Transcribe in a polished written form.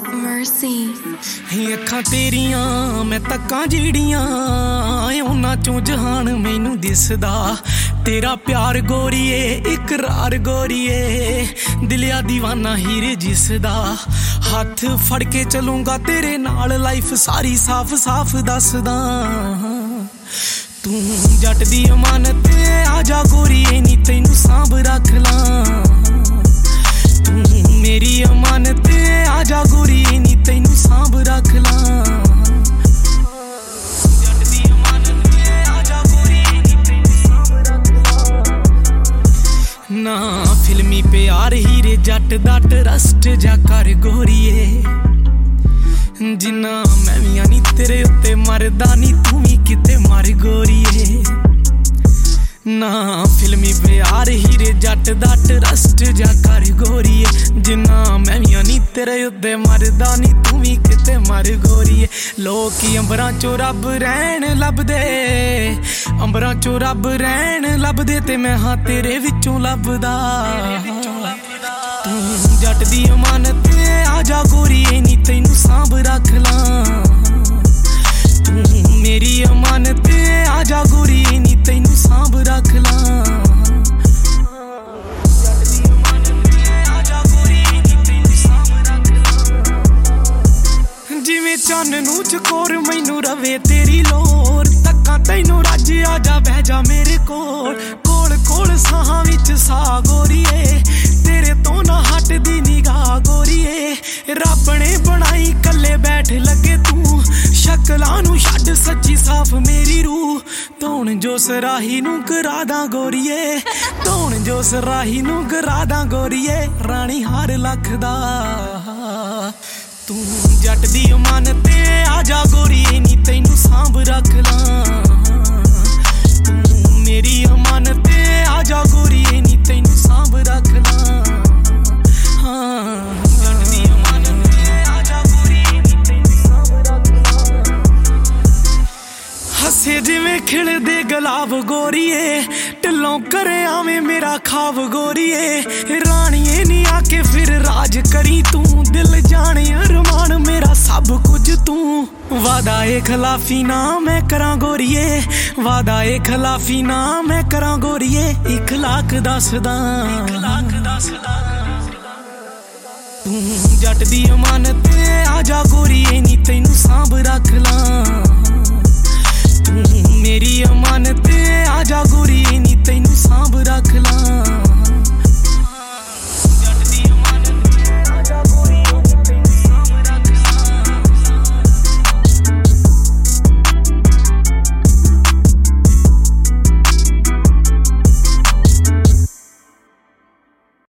Mercy ਅੱਖਾਂ ਤੇਰੀਆਂ ਮੈਂ ਤੱਕਾਂ ਜਿਹੜੀਆਂ ਉਹਨਾਂ ਚੋਂ ਜਹਾਨ ਮੈਨੂੰ ਦਿਸਦਾ ਤੇਰਾ ਪਿਆਰ ਗੋਰੀਏ ਇਕਰਾਰ ਗੋਰੀਏ ਦਿਲਿਆ ਦੀਵਾਨਾ ਹੀਰੇ ਜਿਸਦਾ ਹੱਥ ਫੜ ਕੇ ਚਲੂੰਗਾ ਤੇਰੇ ਨਾਲ ਲਾਈਫ ਸਾਰੀ ਸਾਫ਼ ਸਾਫ਼ ਦੱਸਦਾ ਤੂੰ ਜੱਟ ਦੀ ਅਮਾਨਤ ਆਜਾ ਗੋਰੀਏ ਨੀ ਤੈਨੂੰ ਸਾਂਭ ਰੱਖ ਲਾਂ ਤੂੰ ਮੇਰੀ ਅਮਾਨਤ ਆਜਾ ਗੋਰੀਏ ਨੀ ਤੈਨੂੰ ਸਾਂਭ ਰੱਖ ਲਾਂ ਜੱਟ ਦੀ ਅਮਾਨਤ ਆਜਾ ਗੋਰੀਏ ਨੀ ਤੈਨੂੰ ਸਾਂਭ ਰੱਖ ਲਾਂ ਨਾ ਫਿਲਮੀ ਪਿਆਰ ਹੀਰੇ ਜੱਟ ਦਾ ਟਰਸਟ ਜਾ ਕਰ ਗੋਰੀਏ ਜਿੰਨਾ ਮੈਂ ਵੀ ਨੀ ਤੇਰੇ ਉੱਤੇ ਮਰਦਾ ਨੀ ਤੂੰ ਵੀ ਕਿਤੇ ਮਰ ਗੋਰੀਏ ਨਾ ਫਿਲਮੀ ਪਿਆਰ ਹੀਰੇ ਜੱਟ ਦਾ ਟਰਸਟ ਜਾ ਕਰ ਗੋਰੀਏ ਜਿੰਨਾ ਮੈਂ ਵੀ ਨੀ ਤੇਰੇ ਉੱਤੇ ਮਰਦਾ ਨੀ ਤੂੰ ਵੀ ਕਿਤੇ ਮਰ ਗੋਰੀਏ ਲੋਕੀ ਅੰਬਰਾਂ ਚੋਂ ਰੱਬ ਰਹਿਣ ਲੱਭਦੇ ਅੰਬਰਾਂ ਚੋਂ ਰੱਬ ਰਹਿਣ ਲੱਭਦੇ ਤੇ ਮੈਂ ਹਾਂ ਤੇਰੇ ਵਿੱਚੋਂ ਲੱਭਦਾ ਤੂੰ ਜੱਟ ਦੀ ਅਮਾਨਤ ਆਜਾ ਗੋਰੀਏ ਨੀ ਤੈਨੂੰ ਸਾਂਭ ਰੱਖ ਲਾਂ ਤੂੰ ਮੇਰੀ ਅਮਾਨਤ ਆਜਾ ਗੋਰੀਏ ਨੀ ਤੈਨੂੰ ਸਾਂਭ ਰੱਖ ਲਾਂ ਜੱਟ ਦੀ ਅਮਾਨਤ ਆਜਾ ਗੋਰੀਏ ਨੀ ਤੈਨੂੰ ਸਾਂਭ ਰੱਖ ਲਾਂ ਜਿਵੇਂ ਚੰਨ ਨੂੰ ਚਕੋਰ ਮੈਨੂੰ ਰਵੇ ਤੇਰੀ ਲੋਰ ਤੱਕਾਂ ਤੈਨੂੰ ਰੱਜ ਆਜਾ ਬਹਿ ਜਾ ਮੇਰੇ ਕੋਲ ਕੋਲ ਕੋਲ ਸਾਹਾਂ ਵਿੱਚ ਸਾਹ ਗੋਰੀਏ ਤੇਰੇ ਤੋਂ ਨਾ ਹਟਦੀ ਨਿਗਾਹ ਗੋਰੀਏ ਰੱਬ ਨੇ ਬਣਾਈ ਕੱਲੇ ਬੈਠ ਲੱਗੇ ਤੂੰ ਸ਼ਕਲਾਂ ਨੂੰ ਛੱਡ ਸੱਚੀ ਸਾਫ਼ ਮੇਰੀ ਰੂਹ ਧੌਣ ਜੋ ਸਰਾਹੀ ਨੂੰ ਕਰਾਦਾ ਗੋਰੀਏ ਧੌਣ ਜੋ ਸਰਾਹੀ ਨੂੰ ਕਰਾਦਾ ਗੋਰੀਏ ਰਾਣੀ ਹਰ ਲੱਖ ਦਾ ਤੂੰ ਜੱਟ ਦੀ ਅਮਾਨਤ ਆਜਾ ਗੋਰੀਏ ਨੀ ਤੈਨੂੰ ਸਾਂਭ ਰੱਖ ਲਾਂ ਤੂੰ ਮੇਰੀ ਅਮਾਨਤ ਆਜਾ ਗੋਰੀਏ ਨੀ ਤੈਨੂੰ ਸਾਂਭ ਰੱਖ ਲਾਂ ਜੱਟ ਦੀ ਅਮਾਨਤ ਆਜਾ ਗੋਰੀਏ ਨੀ ਤੈਨੂੰ ਸਾਂਭ ਰੱਖ ਲਾਂ ਹੱਸੇ ਜਿਵੇਂ ਖਿੜਦੇ ਗੁਲਾਬ ਗੋਰੀਏ ਢਿੱਲੋਂ ਕਰੇ ਆਵੇਂ ਮੇਰਾ ਖਾਬ ਗੋਰੀਏ ਰਾਣੀਏ ਨੀ ਆ ਕੇ ਫਿਰ ਰਾਜ ਕਰੀ ਤੂੰ ਦਿਲ ਜਾਣੇ ਅਰਮਾਨ ਮੇਰਾ ਸਭ ਕੁਝ ਤੂੰ ਵਾਦਾ ਏ ਖਿਲਾਫੀ ਨਾ ਮੈਂ ਕਰਾਂ ਗੋਰੀਏ ਵਾਦਾ ਏ ਖਿਲਾਫੀ ਨਾ ਮੈਂ ਕਰਾਂ ਗੋਰੀਏ 1 ਲੱਖ ਦੱਸਦਾ ਤੂੰ ਜੱਟ ਦੀ ਅਮਾਨਤ ਆਜਾ ਗੋਰੀਏ ਨੀ ਤੈਨੂੰ ਸਾਂਭ ਰੱਖ ਲਾਂ ਤੂੰ ਮੇਰੀ ਅਮਾਨਤ ਆਜਾ ਗੋਰੀਏ ਨੀ ਤੈਨੂੰ ਸਾਂਭ ਰੱਖ ਲਾਂ